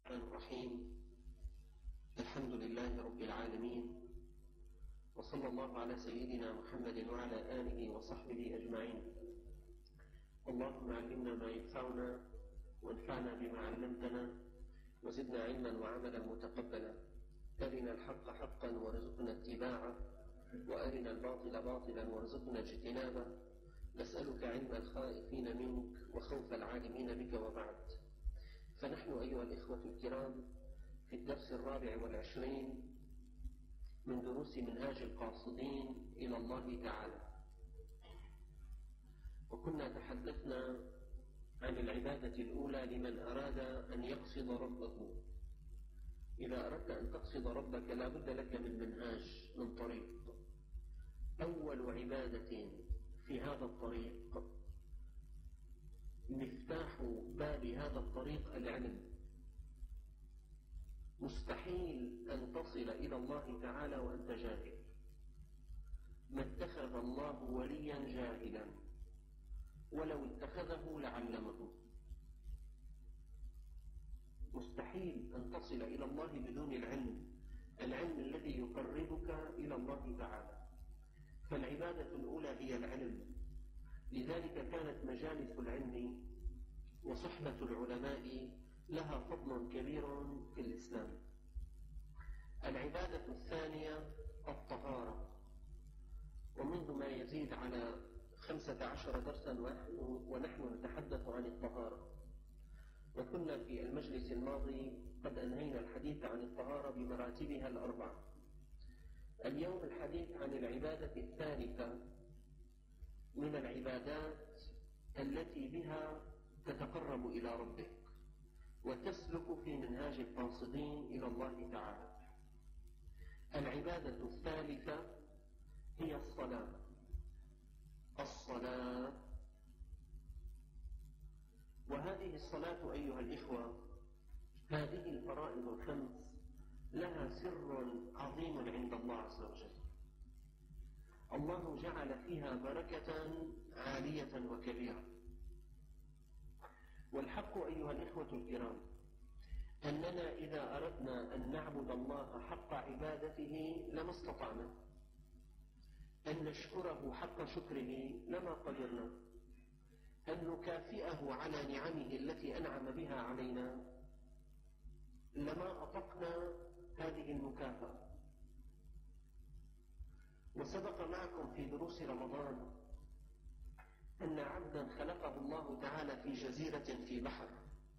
الرحمن الرحيم. الحمد لله رب العالمين، وصلى الله على سيدنا محمد وعلى آله وصحبه أجمعين. اللهم علمنا ما ينفعنا وانفعنا بما علمتنا وزدنا علما وعملا متقبلا. أرنا الحق حقا وارزقنا اتباعه، وأرنا الباطل باطلا وارزقنا اجتنابه. نسألك علم الخائفين منك وخوف العالمين بك، وبعد. فنحن أيها الإخوة الكرام في الدرس 24 من دروس منهاج القاصدين إلى الله تعالى، وكنا تحدثنا عن العبادة الأولى لمن أراد أن يقصد ربه. إذا أردت أن تقصد ربك لا بد لك من منهاج، من طريق. أول عبادة في هذا الطريق، مفتاح باب هذا الطريق العلم. مستحيل أن تصل إلى الله تعالى وأنت جاهل. ما اتخذ الله وليا جاهلا، ولو اتخذه لعلمه. مستحيل أن تصل إلى الله بدون العلم الذي يقربك إلى الله تعالى. فالعبادة الأولى هي العلم. لذلك كانت مجالس العلم وصحبة العلماء لها فضل كبير في الإسلام. العبادة الثانية الطهارة، ومنذ ما يزيد على 15 درسا ونحن نتحدث عن الطهارة، وكنا في المجلس الماضي قد أنهينا الحديث عن الطهارة بمراتبها الأربعة. اليوم الحديث عن العبادة الثالثة من العبادات التي بها تتقرب إلى ربك وتسلك في منهاج القاصدين إلى الله تعالى. العبادة الثالثة هي الصلاة. وهذه الصلاة أيها الإخوة، هذه الفرائض الخمس لها سر عظيم عند الله عز وجل. الله جعل فيها بركة عالية وكبيرة. والحق أيها الإخوة الكرام أننا إذا أردنا أن نعبد الله حق عبادته لما استطعنا، أن نشكره حق شكره لما قدرنا، أن نكافئه على نعمه التي أنعم بها علينا لما أطقنا هذه المكافأة. وسبق معكم في دروس رمضان أن عبدا خلقه الله تعالى في جزيرة في بحر،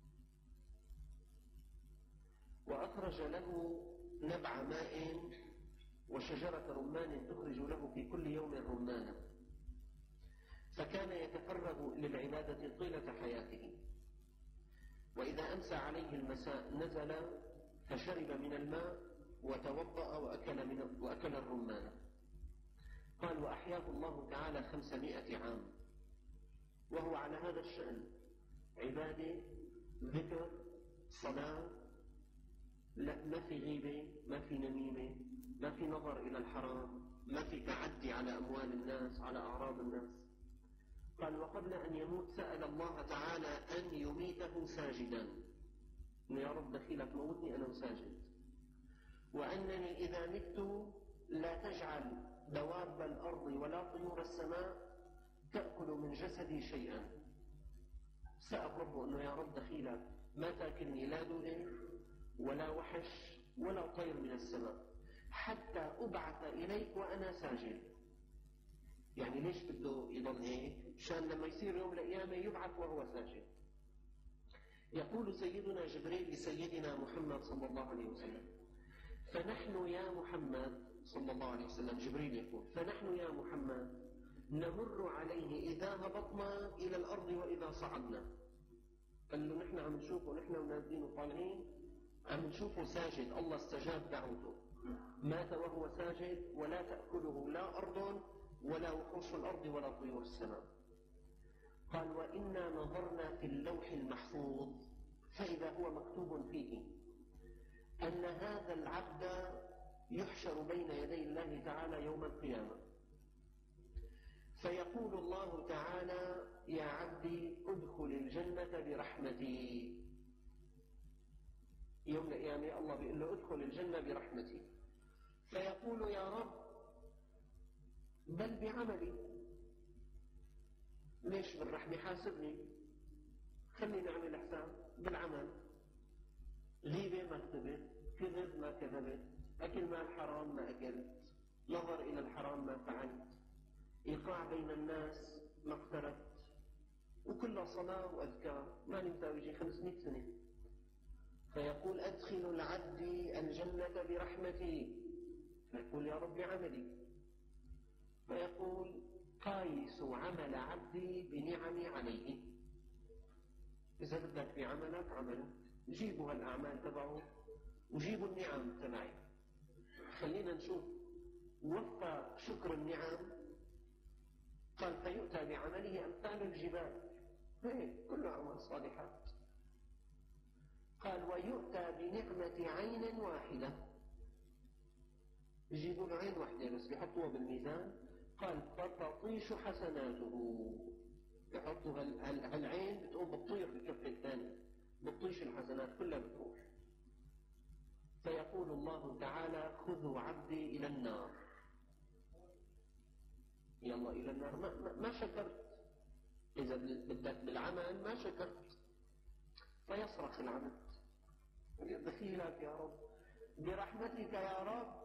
وأخرج له نبع ماء وشجرة رمان تخرج له في كل يوم رمانا، فكان يتفرغ للعبادة طيلة حياته. وإذا أمسى عليه المساء نزل فشرب من الماء وتوضأ وأكل الرمان. قال: وأحياه الله تعالى 500 عام وهو على هذا الشأن: عبادة، ذكر، صلاة، ما في غيبة، ما في نميمة، ما في نظر إلى الحرام، ما في تعدي على أموال الناس، على أعراض الناس. قال: وقبل أن يموت سأل الله تعالى أن يميته ساجدا، يا رب دخيلك موتني أنا ساجد، وأنني إذا مت لا تجعل دواب الأرض ولا طيور السماء تأكل من جسدي شيئا. سأل ربه أنه يا رب دخيلك ما تأكلني لا دودة ولا وحش ولا طير من السماء حتى أبعث إليك وأنا ساجد. يعني ليش بده يضل هيك؟ شان لما يصير يوم القيامة يبعث وهو ساجد. يقول سيدنا جبريل لسيدنا محمد صلى الله عليه وسلم: فنحن يا محمد صلى الله عليه وسلم، جبريل يقول: فنحن يا محمد نمر عليه إذا هبطنا إلى الأرض وإذا صعدنا. قال له: نحن عم نشوفه، نحن ونازلين وطالعين عم نشوفه ساجد، الله استجاب دعوته، مات وهو ساجد، ولا تأكله لا أرض ولا وحوش الأرض ولا طيور السماء. قال: وإنا نظرنا في اللوح المحفوظ فإذا هو مكتوب فيه أن هذا العبد يحشر بين يدي الله تعالى يوم القيامة، فيقول الله تعالى: يا عبدي ادخل الجنة برحمتي. يوم القيامة الله بيقول له ادخل الجنة برحمتي، فيقول يا رب بل بعملي، ليش بالرحمة؟ حاسبني، خليني أعمل حساب بالعمل، غيبة ما كذبت، كذب ما كذبت، أكل مال حرام ما أكلت، نظر إلى الحرام ما فعلت، إيقاع بين الناس ما اقتربت، وكلها صلاة وأذكار، ما نمتى يجي 500 سنة. فيقول أدخل العبد الجنة برحمتي، فيقول يا رب عملي، فيقول قايس عمل عبدي بنعمي عليه. إذا بدك بعملك عملك، جيبوا هالأعمال تبعه وجيبوا النعم تبعي، خلينا نشوف وفى شكر النعم. قال فيؤتى بعمله أمثال الجبال، كله أعمال صالحات. قال ويؤتى بنعمة عين واحدة، يجيبوا له عين واحدة بس بيحطوها بالميزان. قال فتطيش حسناته، يحطوا هالعين بتقوم بتطير بالكفة الثانية، بتطيش الحسنات كلها بتروح. فيقول الله تعالى خذوا عبدي إلى النار. يلا إلى النار، ما شكرت، إذا بدك بالعمل ما شكرت. فيصرخ العبد دخيلك يا رب برحمتك يا رب.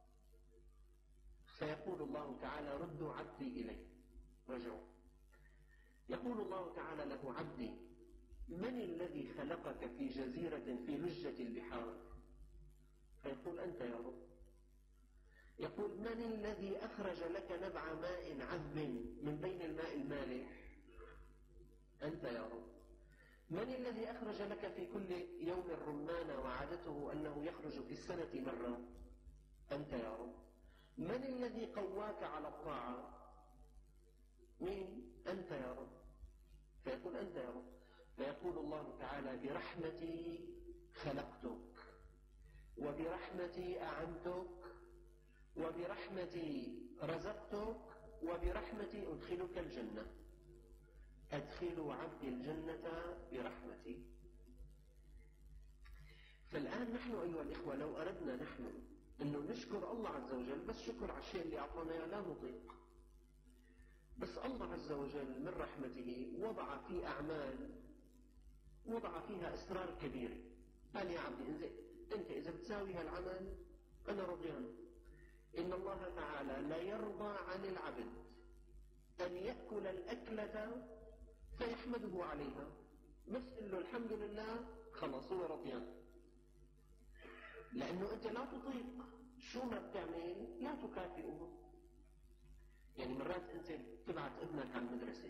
فيقول الله تعالى ردوا عبدي إلي، رجعوا. يقول الله تعالى له عبدي من الذي خلقك في جزيرة في لجة البحار؟ فيقول أنت يا رب. يقول من الذي أخرج لك نبع ماء عذب من بين الماء المالح؟ أنت يا رب. من الذي أخرج لك في كل يوم الرمان وعادته أنه يخرج في السنة مرة؟ أنت يا رب. من الذي قواك على الطاعة؟ مين؟ أنت يا رب. فيقول أنت يا رب. فيقول الله تعالى برحمتي خلقتك، وبرحمتي أعنتك، وبرحمتي رزقتك، وبرحمتي أدخلك الجنة. أدخلوا عبدي الجنة برحمتي. فالآن نحن أيها الإخوة لو أردنا نحن أنه نشكر الله عز وجل، بس شكر على الشيء اللي أعطانا لا نطيق، بس الله عز وجل من رحمته وضع في أعمال وضع فيها أسرار كبيرة. قال يا عبدي أنت إذا بتساوي هالعمل أنا رضيان. إن الله تعالى لا يرضى عن العبد أن يأكل الأكلة فيحمده عليها، بس قل له الحمد لله خلاص هو رضيان، لأنه أنت لا تطيق، شو ما بتعمل لا تكافئه. يعني مرات أنت تبعت ابنك على المدرسة،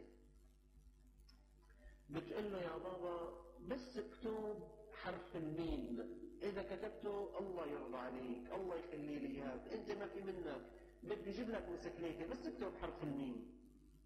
بتقول له يا بابا بس اكتب حرف الميم، إذا كتبته الله يرضى عليك، الله يخلي لي إياك، أنت ما في منك، بدي أجيب لك مسكليته بس اكتب حرف الميم.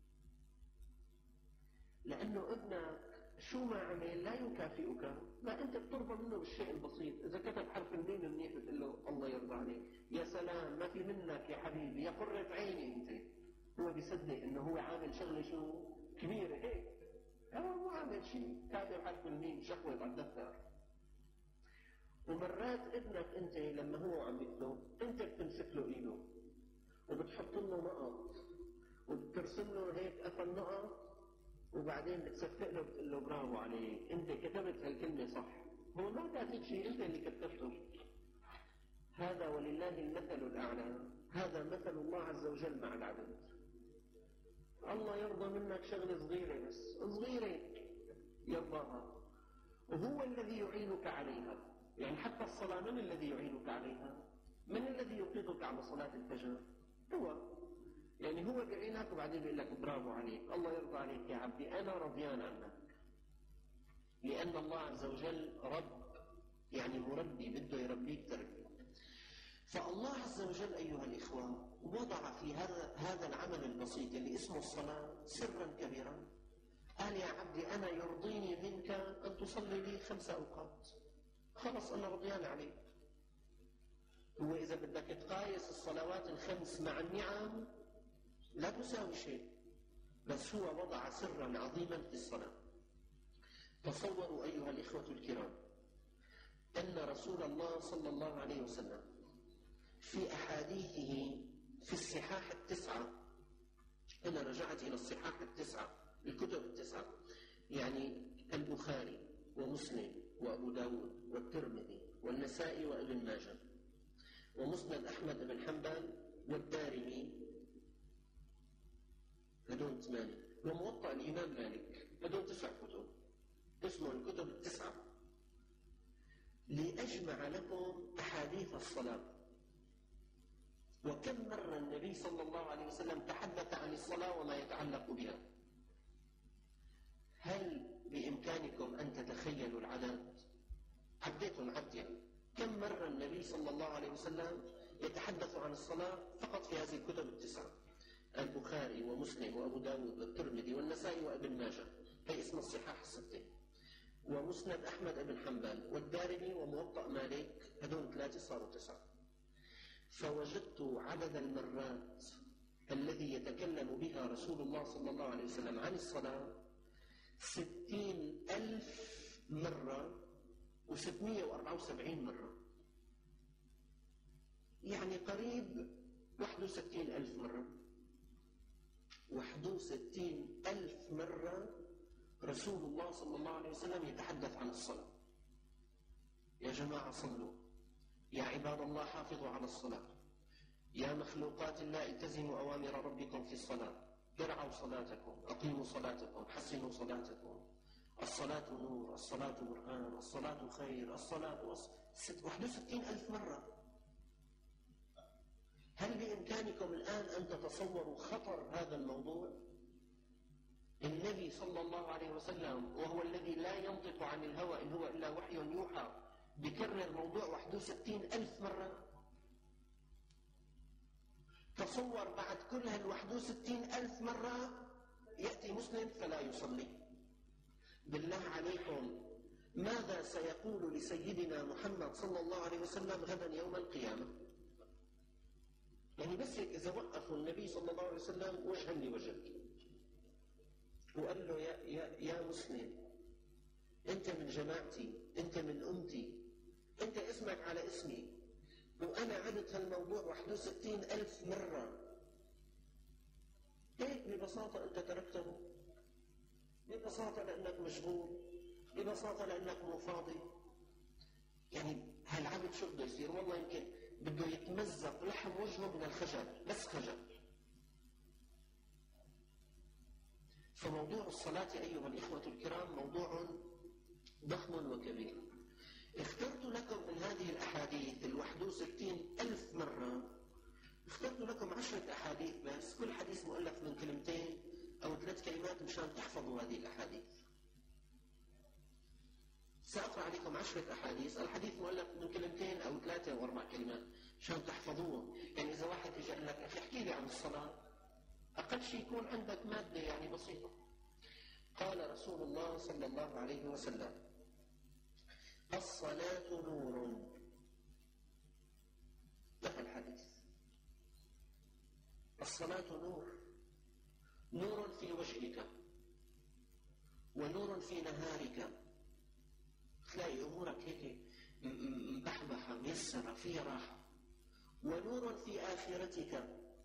لأنه ابنك شو ما عمل لا يكافئك، لا أنت بترضى منه بالشيء البسيط. إذا كتب حرف الميم منيح بتقول له الله يرضى عليك، يا سلام ما في منك يا حبيبي، يا قرة عيني أنت. هو بيصدق إنه هو عامل شغلة شو كبيرة هيك، هو مو عامل شيء، كاتب حرف الميم شخوط على الدفتر. ومرات ابنك أنت لما هو عم يكتب أنت بتمسك له إيده وبتحط له نقط وبترسم له هيك قفل نقط، وبعدين بتصفق له بتقول له برافو عليك أنت كتبت هالكلمة صح. هو ما كاتب شيء، أنت اللي كتبته. هذا ولله المثل الأعلى. هذا مثل الله عز وجل مع العبد. الله يرضى منك شغلة صغيرة، بس صغيرة يرضاها، وهو الذي يعينك عليها. يعني حتى الصلاة من الذي يعينك عليها؟ من الذي يوقظك على صلاة الفجر؟ هو. يعني هو بيعينك وبعدين بيقول لك برافو عليك، الله يرضى عليك يا عبدي، أنا رضيان عنك. لأن الله عز وجل رب، يعني مربي، بده يربيك تربية. فالله عز وجل أيها الإخوة وضع في هذا العمل البسيط اللي اسمه الصلاة سرا كبيرا. قال يا عبدي أنا يرضيني منك أن تصلي لي 5 أوقات، خلص أنا رضيان عليك. هو إذا بدك تقايس الصلوات ال5 مع النعم لا تساوي شيء، بس هو وضع سرا عظيما في الصلاة. تصوروا أيها الإخوة الكرام، أن رسول الله صلى الله عليه وسلم في أحاديثه في الصحاح التسعة، أنا رجعت إلى الصحاح التسعة، الكتب التسعة، يعني البخاري ومسلم وأبو داود والترمذي والنسائي وابن ماجه ومسند أحمد بن حنبل والدارمي، هدول 8، وموطأ الإمام مالك، هدول 9 كتب اسمه الكتب التسعة، لأجمع لكم أحاديث الصلاة. وكم مرة النبي صلى الله عليه وسلم تحدث عن الصلاة وما يتعلق بها. هل بإمكانكم أن تتخيلوا العدد؟ عديتم عديا كم مرة النبي صلى الله عليه وسلم يتحدث عن الصلاة فقط في هذه الكتب التسعة: البخاري ومسلم وأبو داود والترمذي والنسائي وابن ماجه، هي اسم الصحاح الستة، ومسند أحمد بن حنبل والدارمي وموطأ مالك، هذول 3 صاروا 9. فوجدت عدد المرات الذي يتكلم بها رسول الله صلى الله عليه وسلم عن الصلاة 60,000 مرة و674 مرة، يعني قريب 61,000 مرة. 61,000 مرة رسول الله صلى الله عليه وسلم يتحدث عن الصلاة. يا جماعة صلوا، يا عباد الله حافظوا على الصلاة، يا مخلوقات الله التزموا أوامر ربكم في الصلاة، ارعوا صلاتكم، أقيموا صلاتكم، حسنوا صلاتكم، الصلاة نور، الصلاة برهان، الصلاة خير، الصلاة 61,000 مرة. هل بإمكانكم الآن أن تتصوروا خطر هذا الموضوع؟ النبي صلى الله عليه وسلم وهو الذي لا ينطق عن الهوى إن هو إلا وحي يوحى بكرر موضوع 61,000 مرة. تصور بعد كل هال 61,000 مرة يأتي مسلم فلا يصلي. بالله عليكم ماذا سيقول لسيدنا محمد صلى الله عليه وسلم غدا يوم القيامة؟ يعني بس إذا وقفوا النبي صلى الله عليه وسلم وجها لوجه وقال له يا مسلم، أنت من جماعتي، أنت من أمتي، أنت اسمك على اسمي، وأنا عدت هالموضوع 61,000 مرة، هيك ببساطة أنت تركته؟ ببساطة لأنك مشغول، ببساطة لأنك مو فاضي. يعني هالعبد شو بده يصير؟ والله يمكن بده يتمزق لحم وجهه من الخجل، بس خجل. فموضوع الصلاة أيها الإخوة الكرام موضوع ضخم وكبير. اخترت لكم من هذه الأحاديث 61,000 مرة، اخترت لكم 10 أحاديث بس، كل حديث مؤلف من 2 أو 3 كلمات مشان تحفظوا هذه الأحاديث. سأقرأ عليكم 10 أحاديث، الحديث مؤلف من 2 أو 3 أو 4 كلمات مشان تحفظوه. يعني إذا واحد يجي قال لك أخي احكي لي عن الصلاة، أقل شيء يكون عندك مادة يعني بسيطة. قال رسول الله صلى الله عليه وسلم: الصلاة نور. ده الحديث. الصلاة نور، نور في وجهك ونور في نهارك، تلاقي أمورك هيك مبحبحة ميسرة فيها راحة. ونور في آخرتك،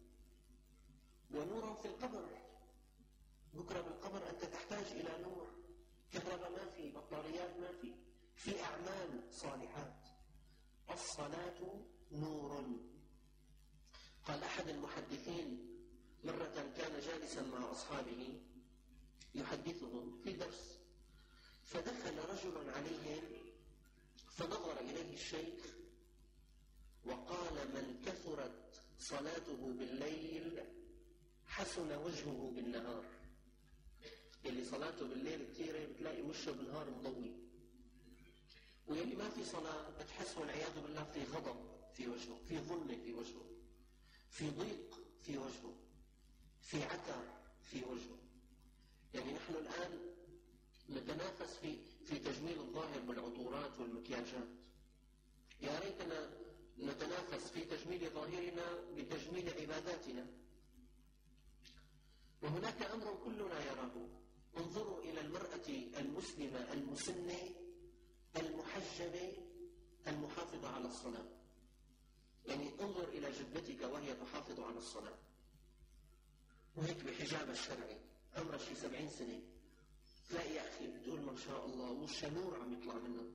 ونور في القبر، بكرة بالقبر أنت تحتاج إلى نور، كهرباء ما في، بطاريات ما في أعمال صالحات. الصلاة نور. قال أحد المحدثين مرة كان جالسا مع أصحابه يحدثهم في درس، فدخل رجل عليهم فنظر إليه الشيخ وقال: من كثرت صلاته بالليل حسن وجهه بالنهار. اللي صلاته بالليل كثيرة بتلاقي وشه بالنهار مضوي، واللي ما في صلاة بتحس والعياذ بالله في غضب في وجهه، في ظلمة في وجهه، في ضيق في وجهه، في عتر في وجهه. يعني نحن الآن نتنافس في تجميل الظاهر بالعطورات والمكياجات، يا ريتنا نتنافس في تجميل ظاهرنا بتجميل عباداتنا. وهناك أمر كلنا يراه. انظروا إلى المرأة المسلمة المسنة المحجبة على الصلاة. يعني انظر إلى جدتك وهي تحافظ على الصلاة، وهيك بحجاب الشرعي، عمرها شي 70 سنة، تلاقي يا أخي بتقول ما شاء الله وشها نور عم يطلع منها.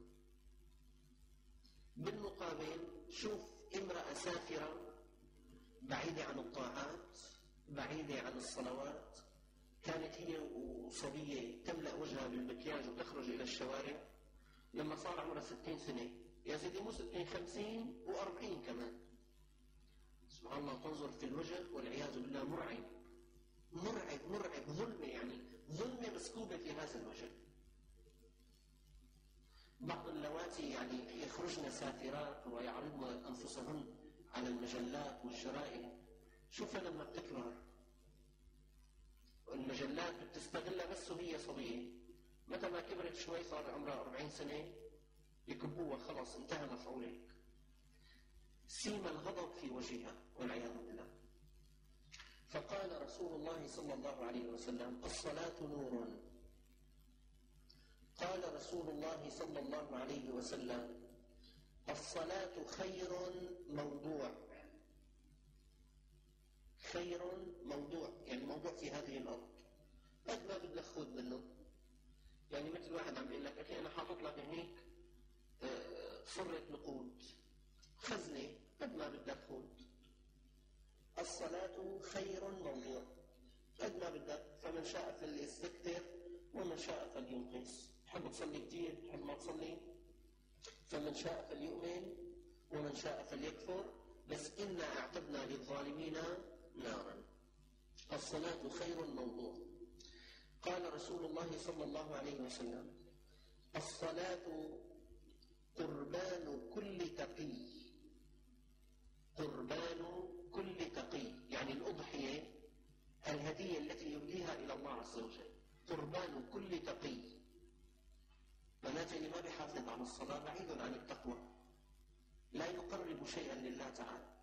بالمقابل شوف امرأة سافرة بعيدة عن الطاعات، بعيدة عن الصلوات، كانت هي وصبية تملأ وجهها بالمكياج وتخرج إلى الشوارع، لما صار عمرها 60 سنة، يا سيدي مو 60 50 و40 كمان، سبحان الله، تنظر في الوجه والعياذ بالله مرعب مرعب مرعب، ظلمة، يعني ظلمة مسكوبة في هذا الوجه. بعض اللواتي يعني يخرجن سافرات ويعرضن أنفسهن على المجلات والجرائد، شوفها لما بتكبر المجلات بتستغلها بس وهي صبية، متى ما كبرت شوي صار عمرها 40 سنة يكبوها، خلاص انتهى مفعولك، سيما الغضب في وجهها والعياذ بالله. فقال رسول الله صلى الله عليه وسلم: الصلاة نور. قال رسول الله صلى الله عليه وسلم: الصلاة خير موضوع. خير موضوع يعني موضوع في هذه الأرض، قد ما بدك خذ منه. يعني مثل واحد عم يقول لك أخي أنا حاطط لك هنيك صرة نقود، خزنة، قد ما بدك خذ. الصلاة خير موضوع، قد ما بدك، فمن شاء فليستكثر ومن شاء فلينقص. تحب تصلي كثير، تحب ما تصلي، فمن شاء فليؤمن ومن شاء فليكفر، بس إنا أعتدنا للظالمين نارا. الصلاة خير موضوع. قال رسول الله صلى الله عليه وسلم: الصلاة قربان كل تقي. قربان كل تقي يعني الأضحية، الهدية التي يهديها إلى الله عز وجل. قربان كل تقي معناته اللي ما بيحافظ على الصلاة بعيد عن التقوى، لا يقرب شيئا لله تعالى.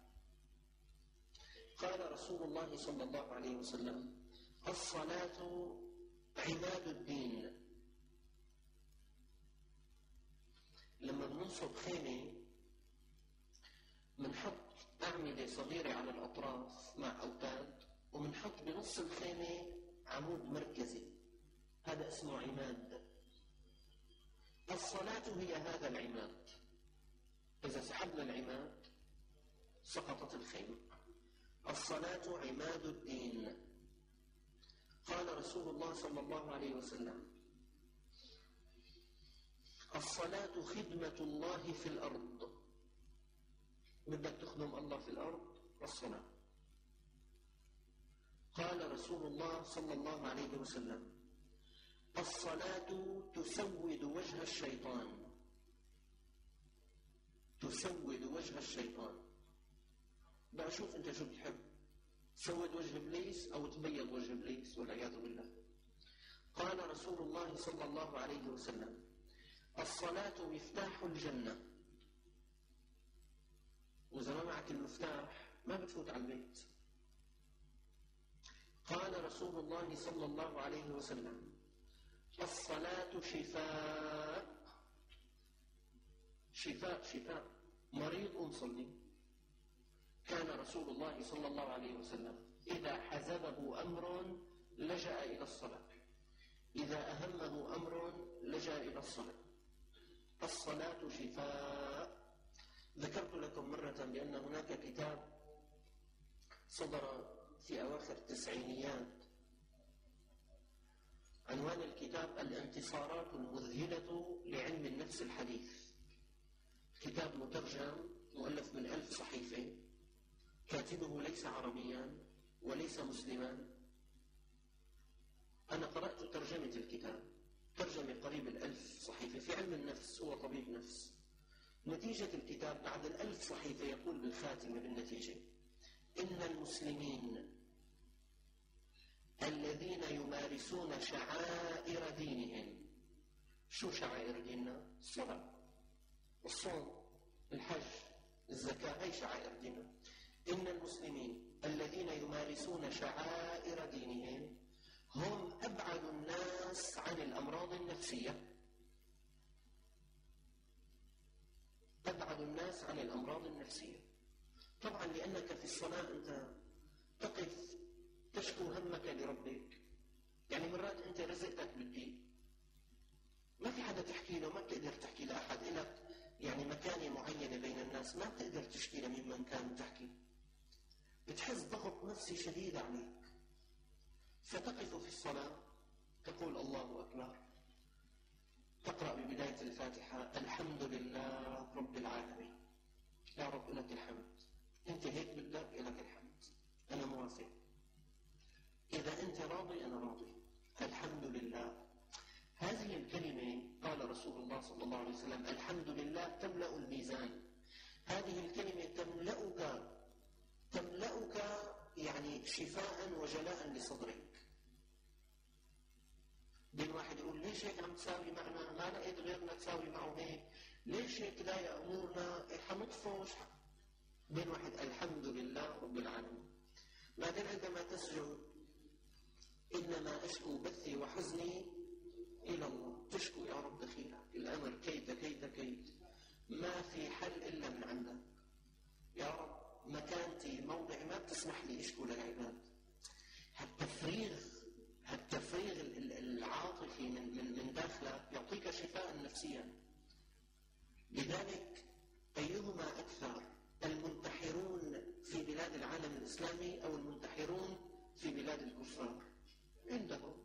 قال رسول الله صلى الله عليه وسلم: الصلاة عماد الدين. لما بننصب خيمة بنحط أعمدة صغيرة على الأطراف مع أوتاد، وبنحط بنص الخيمة عمود مركزي، هذا اسمه عماد. الصلاة هي هذا العماد، إذا سحبنا العماد سقطت الخيمة. الصلاة عماد الدين. قال رسول الله صلى الله عليه وسلم: الصلاة خدمة الله في الأرض. بدك تخدم الله في الأرض، الصلاة. قال رسول الله صلى الله عليه وسلم: الصلاة تسود وجه الشيطان. تسود وجه الشيطان. بقى شوف انت شو بتحب، تسود وجه ابليس او تبيض وجه ابليس والعياذ بالله. قال رسول الله صلى الله عليه وسلم: الصلاة مفتاح الجنة. وإذا ما معك المفتاح ما بتفوت على البيت. قال رسول الله صلى الله عليه وسلم: الصلاة شفاء. شفاء شفاء، مريض مصلي. كان رسول الله صلى الله عليه وسلم إذا حزبه أمر لجأ إلى الصلاة، إذا أهمه أمر لجأ إلى الصلاة. الصلاة شفاء. ذكرت لكم مرة بأن هناك كتاب صدر في أواخر التسعينيات، عنوان الكتاب: الانتصارات المذهلة لعلم النفس الحديث. كتاب مترجم مؤلف من 1000 صحيفة، كاتبه ليس عربيا وليس مسلما. أنا قرأت ترجمة الكتاب، ترجمة قريب 1000 صحيفة في علم النفس، هو طبيب نفس. نتيجة الكتاب بعد 1000 صحيفة يقول بالخاتمة بالنتيجة: إن المسلمين الذين يمارسون شعائر دينهم. شو شعائر ديننا؟ الصلاة، الصوم، الحج، الزكاة، هي شعائر ديننا. إن المسلمين الذين يمارسون شعائر دينهم هم أبعد الناس عن الأمراض النفسية. أبعد الناس الناس عن الأمراض النفسية. طبعا لأنك في الصلاة أنت تقف تشكو همك لربك. يعني مرات أنت رزقتك بالدين، ما في حدا تحكي له، ما بتقدر تحكي لأحد، إلك يعني مكانة معينة بين الناس ما بتقدر تشكي لمن كان تحكي، بتحس ضغط نفسي شديد عليك، فتقف في الصلاة تقول الله أكبر، تقرأ ببداية الفاتحة الحمد لله رب العالمين، يا رب لك الحمد، أنت هيك بدك لك الحمد، أنا موافق، إذا أنت راضي أنا راضي، الحمد لله. هذه الكلمة قال رسول الله صلى الله عليه وسلم الحمد لله تملأ الميزان. هذه الكلمة تملأك يعني شفاء وجلاء لصدرك. بين واحد يقول ليش هيك عم تساوي معنا، ما لقيت غيرنا تساوي معه هيك، ليش هيك ضايق أمورنا، حنطفش. بين واحد الحمد لله رب العالمين. بعدين عندما تسجد إنما أشكو بثي وحزني إلى الله، تشكو يا رب دخيلك الأمر كيد ما في حل إلا من عندك يا رب، مكانتي موضعي ما بتسمح لي أشكو للعباد. هالتفريغ العاطفي من داخلك يعطيك شفاء نفسيا. لذلك أيهما أكثر، المنتحرون في بلاد العالم الإسلامي أو المنتحرون في بلاد الكفار؟ عندهم.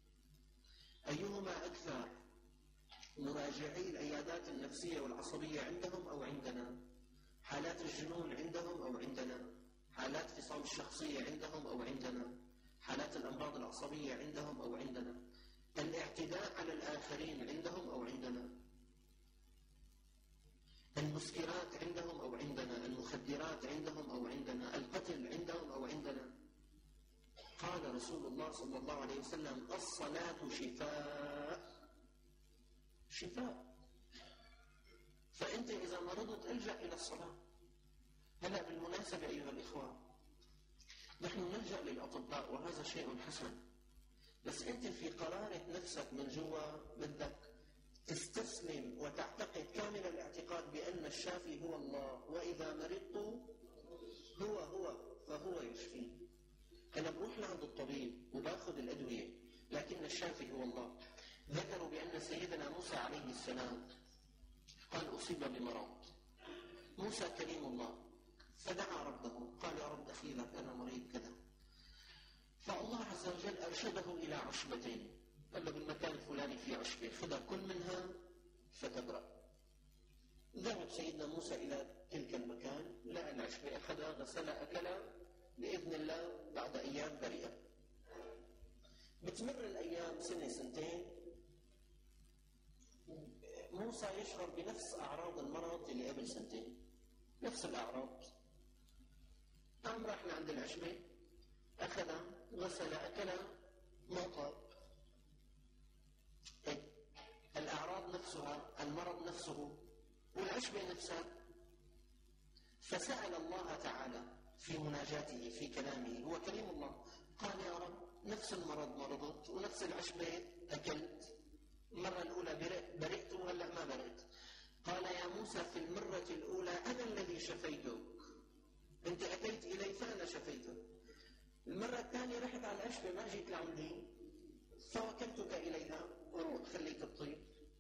أيهما أكثر، مراجعي العيادات النفسية والعصبية عندهم أو عندنا؟ حالات الجنون عندهم أو عندنا؟ حالات فصام الشخصية عندهم أو عندنا؟ حالات الأمراض العصبية عندهم أو عندنا؟ الاعتداء على الآخرين عندهم أو عندنا؟ المسكرات عندهم أو عندنا؟ المخدرات عندهم أو عندنا؟ القتل عندهم أو عندنا؟ قال رسول الله صلى الله عليه وسلم الصلاة شفاء. فأنت إذا مرضت ألجأ إلى الصلاة. هلأ بالمناسبة أيها الإخوة، نحن نلجأ للأطباء وهذا شيء حسن، بس أنت في قرارة نفسك من جوا بدك تستسلم وتعتقد كامل الاعتقاد بأن الشافي هو الله، وإذا مرضت هو فهو يشفي. أنا بروح لعند الطبيب وباخذ الأدوية، لكن الشافي هو الله. ذكروا بأن سيدنا موسى عليه السلام قال أصيب بمرض. موسى كريم الله فدعا ربه قال يا رب دخيلك أنا مريض كذا، فالله عز وجل أرشده إلى عشبتين، قال له بالمكان الفلاني في عشبة خذها كل منها فتبرأ. ذهب سيدنا موسى إلى تلك المكان، لقى العشبة أخذها غسلها أكلها، بإذن الله بعد أيام بريئة. بتمر الأيام سنة سنتين، موسى يشعر بنفس أعراض المرض اللي قبل سنتين، نفس الأعراض. قام راح لعند العشبة أخذها غسل أكلها ما طاب. الأعراض نفسها، المرض نفسه والعشبة نفسها. فسأل الله تعالى في مناجاته في كلامه، هو كريم الله، قال يا رب نفس المرض مرضت ونفس العشبة أكلت، المرة الأولى برئت وهلأ ما برئت. قال يا موسى في المرة الأولى أنا الذي شفيتك، أنت أتيت إلي فأنا شفيتك. المرة الثانية رحت على العشبة ما جيت لعندي فوكلتك إليها وروح خليك الطيب.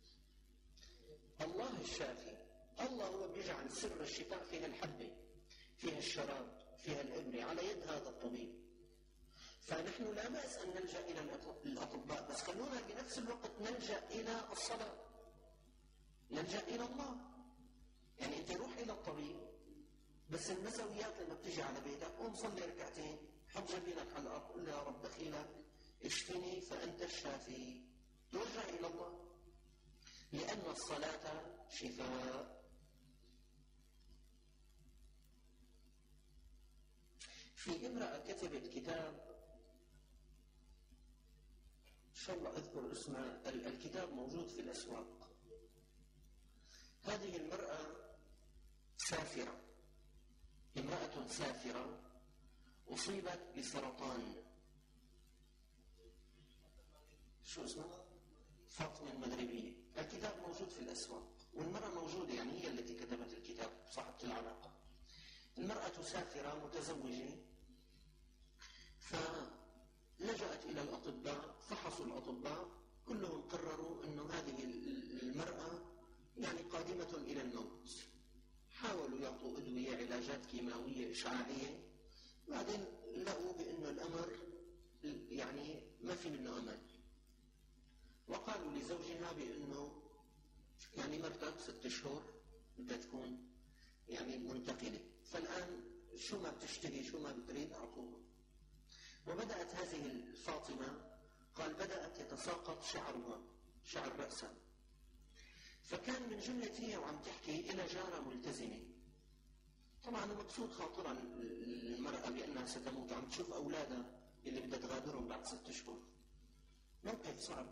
الله الشافي، الله هو بيجعل سر الشفاء فيها الحبة، فيها الشراب، فيها الإبرة على يد هذا الطبيب. فنحن لا بأس أن نلجأ إلى الأطباء، بس خلونا بنفس الوقت نلجأ إلى الصلاة، نلجأ إلى الله. يعني أنت روح إلى الطبيب، بس النسويات لما بتيجي على بيتك قوم صلي ركعتين، حط جبينك على الأرض، قل يا رب دخيلك اشفني فأنت الشافي، ترجع إلى الله، لأن الصلاة شفاء. في امرأة كتبت كتاب إن شاء الله أذكر اسمها، الكتاب موجود في الأسواق. هذه المرأة سافرة، امرأة سافرة أصيبت بسرطان، شو اسمها؟ فاطمة المغربية. الكتاب موجود في الأسواق والمرأة موجودة، يعني هي التي كتبت الكتاب. صاحبة العلاقة. المرأة سافرة متزوجة، فلجأت إلى الأطباء، فحصوا الأطباء كلهم قرروا أن هذه المرأة يعني قادمة إلى الموت. حاولوا يعطوا أدوية، علاجات كيماوية، إشعاعية، بعدين لقوا بأنه الأمر يعني ما في منه أمل، وقالوا لزوجها بأنه يعني مرتك 6 أشهر بدها تكون يعني منتقلة، فالآن شو ما بتشتهي شو ما بتريد أعطوها. وبدأت هذه الفاطمة قال بدأت يتساقط شعرها، شعر رأسها، فكان من جملة هي وعم تحكي إلى جارة ملتزمة. طبعا مقصود خاطرا المرأة بأنها ستموت، عم تشوف أولادها اللي بدها تغادرهم بعد 6 أشهر. موقف صعب،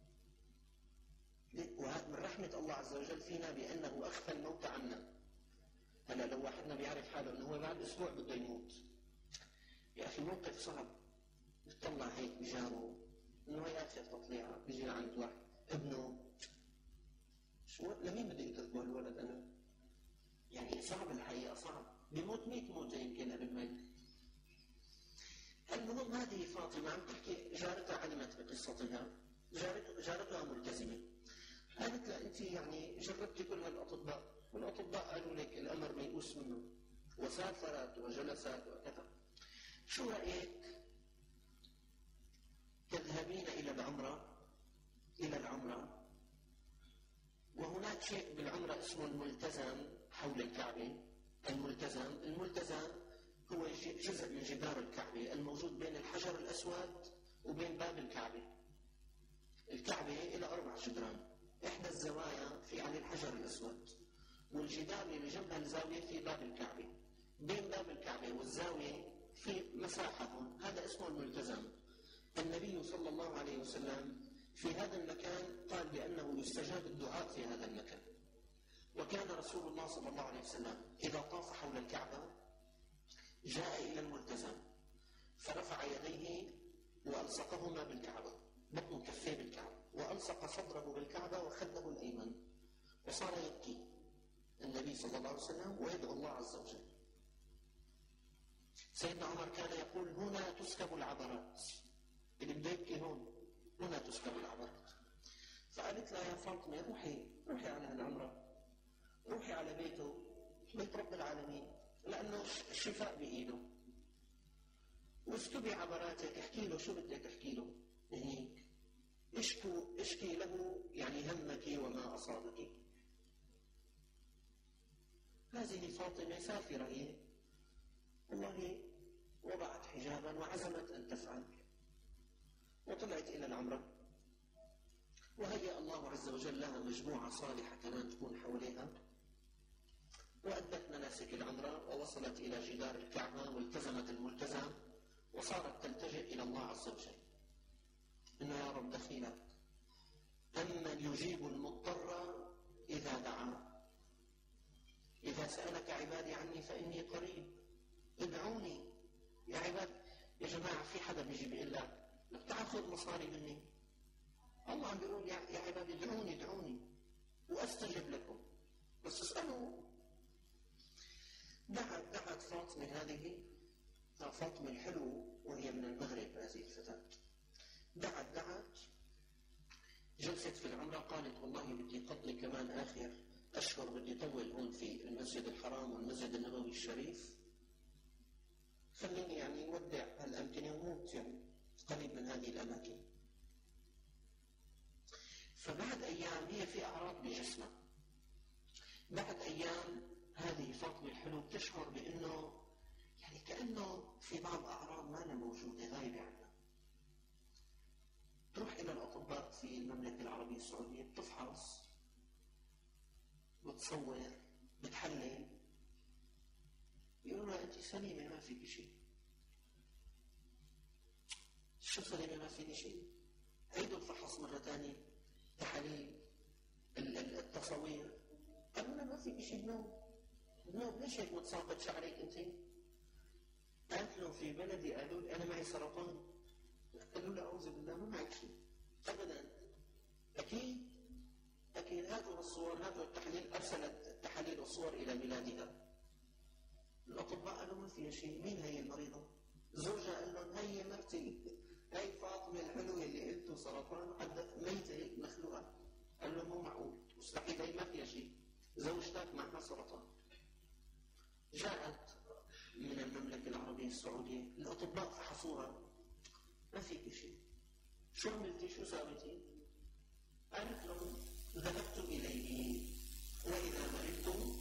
وهذا من رحمة الله عز وجل فينا بأنه أخفى الموت عنا. هلا لو واحدنا بيعرف حاله أنه هو بعد أسبوع بده يموت، يا أخي موقف صعب. بتطلع هيك بجاره إنه هي آخر تطليعة، بيجي عند واحد ابنه، شو لمين بدي يتركوا الولد أنا؟ يعني صعب الحقيقة، صعب، بيموت 100 موتة يمكن قبل ما يموت. المهم هذه فاطمة عم تحكي، جارتها علمت بقصتها، جارتها ملتزمة، قالت لها أنت يعني جربتي كل هالأطباء، والأطباء قالوا لك الأمر ميؤوس منه، وسافرت وجلست وكذا، شو رأيك تذهبين إلى العمرة، وهناك شيء بالعمرة اسمه الملتزم حول الكعبة. الملتزم هو جزء من جدار الكعبة الموجود بين الحجر الأسود وبين باب الكعبة. الكعبة إلى 4 جدران، إحدى الزوايا في على الحجر الأسود، والجدار اللي جنبها الزاوية في باب الكعبة. بين باب الكعبة والزاوية في مساحة، هذا اسمه الملتزم. النبي صلى الله عليه وسلم في هذا المكان قال بأنه يستجاب الدعاء في هذا المكان. وكان رسول الله صلى الله عليه وسلم إذا طاف حول الكعبة جاء إلى الملتزم فرفع يديه وألصقهما بالكعبة، بطن كفيه بالكعبة، وألصق صدره بالكعبة وخده الأيمن، وصار يبكي النبي صلى الله عليه وسلم ويدعو الله عز وجل. سيدنا عمر كان يقول هنا تسكب العبرات، اللي بده يبكي هنا تسكب العبرات. فقالت لها يا فاطمة روحي على العمرة، روحي على بيت رب العالمين، لأنه الشفاء بإيده، واسكبي عبراتك، احكي له شو بدك تحكي له هنيك، اشكي له يعني همك وما أصابك. هذه فاطمة سافرة هي، والله وضعت حجابا وعزمت أن تفعل، وطلعت إلى العمرة، وهيأ الله عز وجل لها مجموعة صالحة كمان تكون حواليها، وأدت مناسك العمرة، ووصلت إلى جدار الكعبة والتزمت الملتزم، وصارت تلتجئ إلى الله عز وجل إنه يا رب دخيلك، أمن يجيب المضطر إذا دعا، إذا سألك عبادي عني فإني قريب، ادعوني يا عباد. يا جماعة في حدا بيجي بيقول لك تعال خذ مصاري مني، الله عم بيقول يا عبادي ادعوني وأستجب لكم، بس اسألوا. دعت فاطمة، هذه فاطمة الحلو وهي من المغرب، هذه الفتاة دعت، جلست في العمرة، قالت والله بدي قضي كمان آخر أشهر، بدي طول هون في المسجد الحرام والمسجد النبوي الشريف، خليني يعني ودع هالأمكنة وموت يعني قريب من هذه الأماكن. فبعد أيام هي في أعراض بجسمها، بعد أيام هذه فاطمة الحلو بتشعر بأنه يعني كأنه في بعض أعراض ما أنا موجودة، غايبة عنها. تروح إلى الأطباء في المملكة العربية السعودية، بتفحص، بتصور، بتحلل، يقولوا لها أنت سليمة ما فيك شيء. شو سليمة ما فيك شيء؟ عيدوا الفحص مرة ثانية، تحاليل، التصوير، قالوا لها ما فيك شيء، بنوم، ليش هيك متساقط شعرك أنت؟ قالت له في بلدي قالوا لي أنا معي سرطان. قالوا له أعوذ بالله ما معك شيء أبدا. أكيد هاتوا الصور، هاتوا التحليل، أرسلت تحاليل وصور إلى ميلادها. الأطباء قالوا ما فيها شيء. مين هي المريضة؟ زوجها قال لهم هي مرتي، هي فاطمة الحلوة اللي قلتوا سرطان حدث ميتة مخلوقة. قال لهم مو معقول، مستحيل، هي ما فيها شيء، زوجتك معها سرطان. جاءت من المملكة العربية السعودية، الأطباء فحصوها ما فيك شيء. شو عملتي؟ شو ساويتي؟ قالت لهم ذهبت إليه وإذا مرضت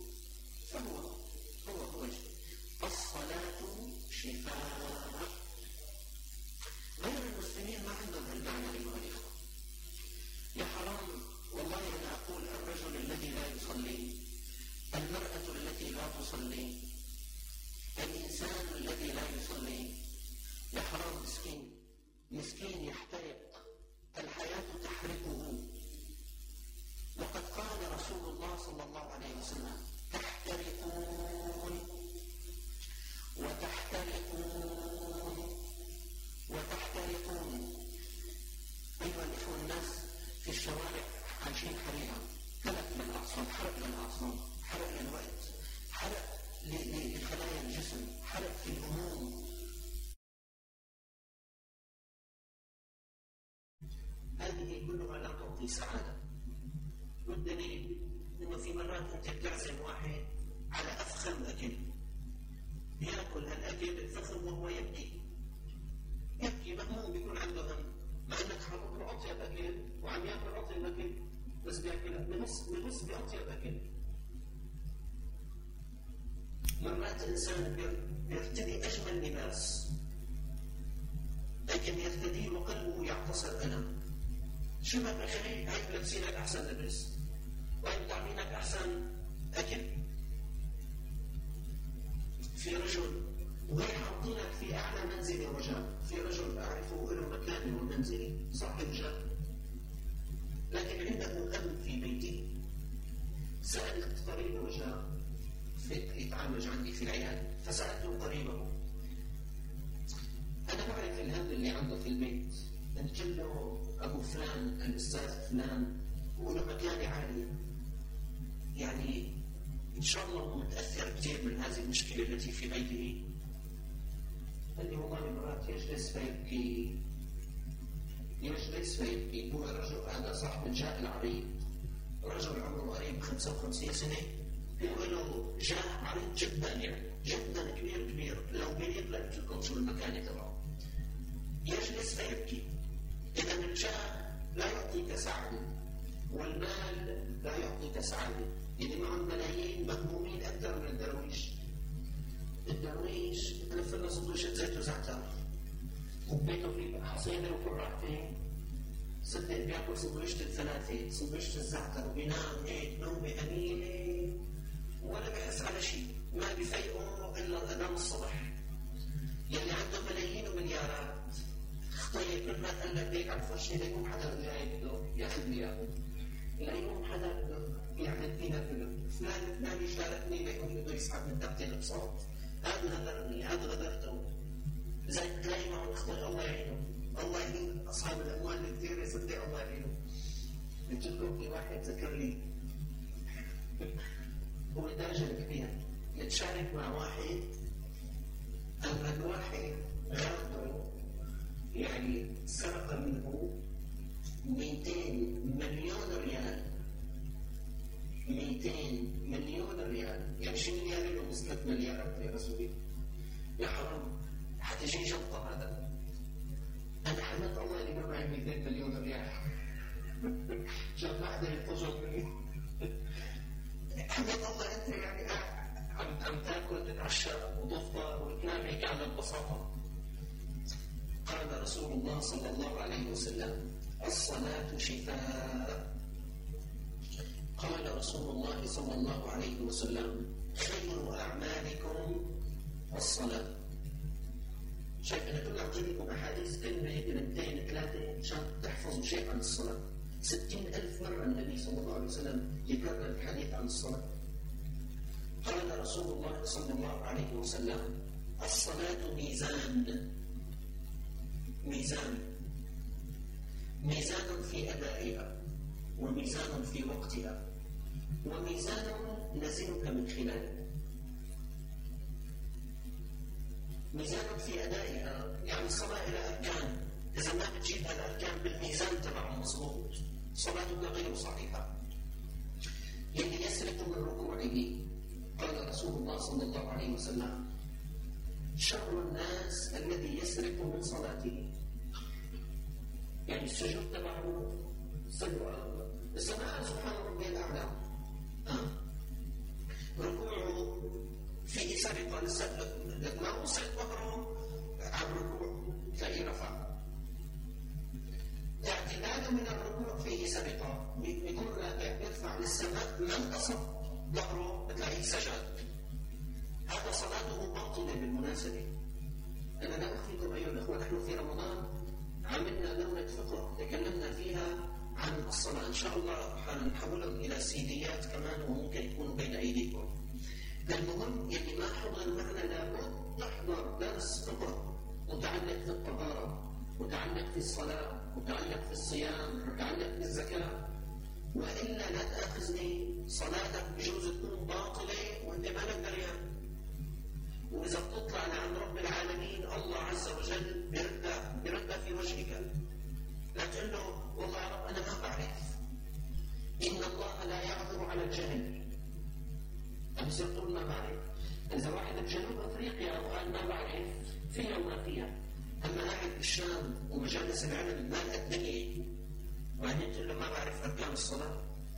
فهو شيء. الصلاة شفاء. غير المسلمين ما عندهم هالمعنى المغلق. يا حرام والله أنا أقول الرجل الذي لا يصلي، المرأة التي لا تصلي، الإنسان الذي لا يصلي، يا حرام مسكين يحترق، الحياة تحرقه. وقد قال رسول الله صلى الله عليه وسلم تحترقون وتحترقون. أيها الإخوة، الناس في الشوارع عايشين حريقة، هلك للأعصاب، حرق للأعصاب، حرق للوقت، حرق لخلايا الجسم، حرق في الهموم. هذه كلها لا تعطي سعادة. والدليل إنه في مرات أنت بتعزم واحد على أفخم أكل، يأكل هالأكل الفخم وهو يبكي مهموم، بيكون عنده هم، مع أنك حاطط له أطيب أكل وعم يأكل أطيب أكل، بس بيأكلها بنص بأطيب أكل. مرات الإنسان بيرتدي أجمل لباس لكن يرتديه وقلبه يعتصر ألم. شو ما بخلي هاي بلبسينك أحسن لبس وهي بتعمينك أحسن أكل. في رجل وهي حاطينك في أعلى منزل رجاء، في رجل أعرفه له مكانه ومنزلي صاحب جاه، لكن عنده أم في بيته. سألت قريب رجاء يتعالج عندي في العيادة، فسألته قريبه أنا بعرف الهم اللي عنده في البيت، قلت له أبو فلان الأستاذ فلان وله مكانة عالية، يعني إن شاء الله متأثر كثير من هذه المشكلة التي في بيته. قال لي والله مرات يجلس فيبكي. هو الرجل هذا صاحب الجاه العريض، رجل عمره قريب 55 سنة، هو له جاه عريض جدا، يعني جدا كبير، لو بيليق لك لكم شو المكانة تبعه. يجلس فيبكي. إذا الجاه لا يعطيك سعادة والمال لا يعطيك سعادة. اللي معهم ملايين مهمومين أكثر من الدرويش. الدرويش تلف لنا سندويشة زيت وزعتر وبيته في حصينة وفرعتين، صدق بياكل سندويشة الفلافل، سندويشة الزعتر، وبينام هيك نومة أمينة ولا بيحس على شيء، ما بيفيقه إلا أذان الصبح. يلي عنده ملايين ومليارات خطية كل ما تقلب هيك على الفرش لا يقوم حدا جاي بده ياخذ لي اياه، لا يقوم حدا بده يعمل فينا فيلم، فلان يشاركني لا يقوم بده يسحب من تحت الابساط، هذا غدرني، هذا غدرته. زي تلاقي معه اختي الله يعينه، الله يعين اصحاب الاموال الكثيره، صدق الله يعينه. قلت لكم في واحد ذكر لي هو درجه كبيره يتشارك مع واحد، اما الواحد غلطه يعني سرق منه 200 مليون ريال. 200 مليون ريال، يعني شو مليار له بس 3 مليارات يا رسولي. يا حرام حتجي جلطة هذا. أنا حمدت الله إني ما معي 200 مليون ريال. شاف واحدة ينتظر مني. حمدت الله أنت يعني عم تاكل تتعشى وتفطر وتنام هيك على البساطة. قال رسول الله صلى الله عليه وسلم الصلاة شفاء. قال رسول الله صلى الله عليه وسلم خير أعمالكم الصلاة. شايف أنا كل أعطي لكم أحاديث كلمة كلمتين 3 عشان تحفظوا شيء عن الصلاة. 60,000 مرة النبي صلى الله عليه وسلم يكرر الحديث عن الصلاة. قال رسول الله صلى الله عليه وسلم الصلاة ميزان في أدائها وميزان في وقتها وميزان نزنك من خلاله. ميزانك في أدائها، يعني الصلاة إلى أركان، إذا ما بتجيب الأركان بالميزان تبعه مضبوط صلاتك غير صحيحة. يلي يسرق من ركوعه، قال رسول الله صلى الله عليه وسلم: شر الناس الذي يسرق من صلاته. يعني السجود تبعه سجود السماء سبحان ربي الأعلى، ركوعه فيه سرقة لك ما وصل ظهره عن الركوع تلاقيه رفع. اعتداله من الركوع فيه سرقة، بيكون راكع يرفع للسماء ما انتصب ظهره بتلاقيه سجد. هذا صلاته باطلة بالمناسبة. أنا لا أخفيكم أيها الأخوة، نحن في رمضان عملنا دورة فقه تكلمنا فيها عن الصلاة، إن شاء الله حنحولهم إلى سيديات كمان وممكن يكونوا بين أيديكم. المهم يلي ما حضر معنا لابد تحضر درس فقه متعلق في الطهارة، متعلق في الصلاة، متعلق في الصيام، متعلق في الزكاة، وإلا لا تأخذني صلاتك بجوز تكون باطلة وأنت ما لك دريان. وإذا بتطلع لعند رب العالمين الله عز وجل بردها في وجهك، لا تقول له والله يا رب أنا ما بعرف. إن الله لا يعذر على الجهل. أنا بصير تقول ما بعرف. إذا واحد بجنوب أفريقيا وقال ما بعرف فيها وما فيها، أما قاعد بالشام ومجالس العلم مال الدنيا وبعدين تقول له ما بعرف أركان الصلاة.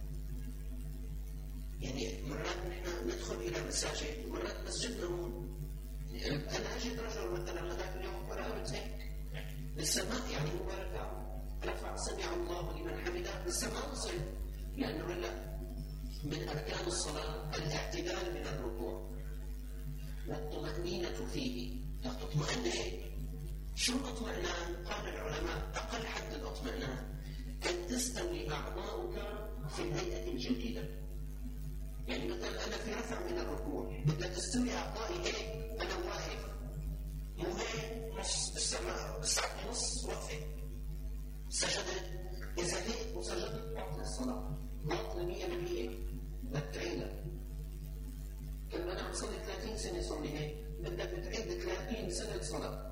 يعني مرات نحن ندخل إلى مساجد، مرات مسجدنا هون أنا أجد رجل مثلا هذاك اليوم قرأت هيك للسماء، يعني هو رفع سمع الله لمن حمده للسماء وصل، لأنه لا من أركان الصلاة الاعتدال من الركوع والطمأنينة فيه. تطمئن هيك. شو الاطمئنان؟ قال العلماء أقل حد الاطمئنان أن تستوي أعضاؤك في الهيئة الجديدة. يعني مثلا أنا في رفع من الركوع بدها تستوي أعضائي هيك، أنا واقف مو هيك نص السماء الساعة ونص وقفة سجدت. إذا هيك وسجدت باطل الصلاة، باطل 100%. بتعيدها. كلما أنا عم صلي 30 سنة صلي هيك، بدك بتعيد 30 سنة صلاة.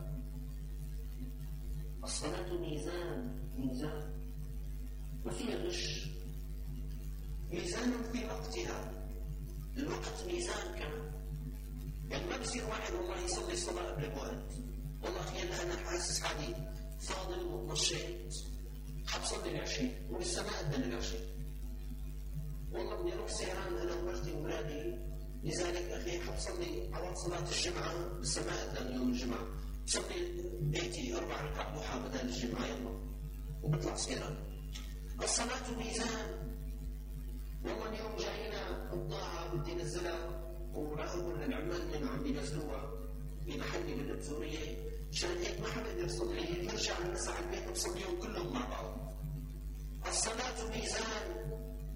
الصلاة ميزان ما فيها غش. ميزان في وقتها، الوقت ميزان كمان. يعني ما بصير واحد والله يصلي الصلاة قبل الوقت، والله أخي أنا حاسس حالي فاضل ومطنشيت حتصلي العشاء ولسه ما أدن العشاء، والله بدي أروح سيران أنا ومرتي وولادي، لذلك أخي حتصلي على صلاة الجمعة لسه ما أدن يوم الجمعة، بصلي بيتي 4 ركعات ضحى بدل الجمعة يلا وبطلع سيران. الصلاة ميزان. والله اليوم جاينا الضاعة بدي نزلها وراح أقول للعمال من عم بينزلوها بمحلي بالدكتورية، عشان هيك ما حدا يقدر يصلي، يرجع الناس على البيت ويصليهم كلهم مع بعض. الصلاة ميزان.